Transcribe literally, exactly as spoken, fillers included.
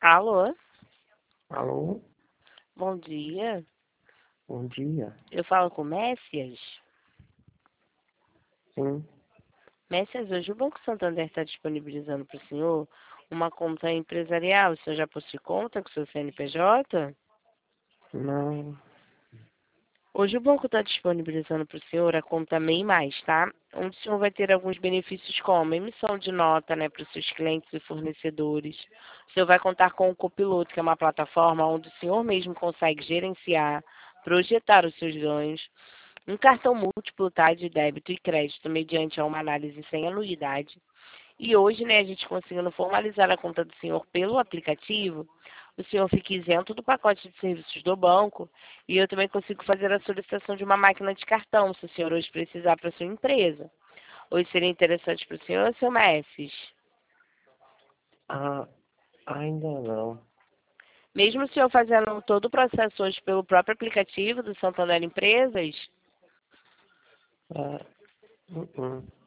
Alô? Alô? Bom dia. Bom dia. Eu falo com o Messias. Sim. Messias, hoje o Banco Santander está disponibilizando para o senhor uma conta empresarial. O senhor já possui conta com o seu C N P J? Não. Hoje o banco está disponibilizando para o senhor a conta MEI Mais, tá? Onde o senhor vai ter alguns benefícios como emissão de nota, né, para os seus clientes e fornecedores. O senhor vai contar com o Copiloto, que é uma plataforma onde o senhor mesmo consegue gerenciar, projetar os seus ganhos. Um cartão múltiplo, tá, de débito e crédito mediante uma análise sem anuidade. E hoje, né, a gente conseguindo formalizar a conta do senhor pelo aplicativo, o senhor fica isento do pacote de serviços do banco e eu também consigo fazer a solicitação de uma máquina de cartão, se o senhor hoje precisar para sua empresa. Hoje seria interessante para o senhor, seu Messi? Ah, ainda não. Mesmo o senhor fazendo todo o processo hoje pelo próprio aplicativo do Santander Empresas, Ah, uh-uh.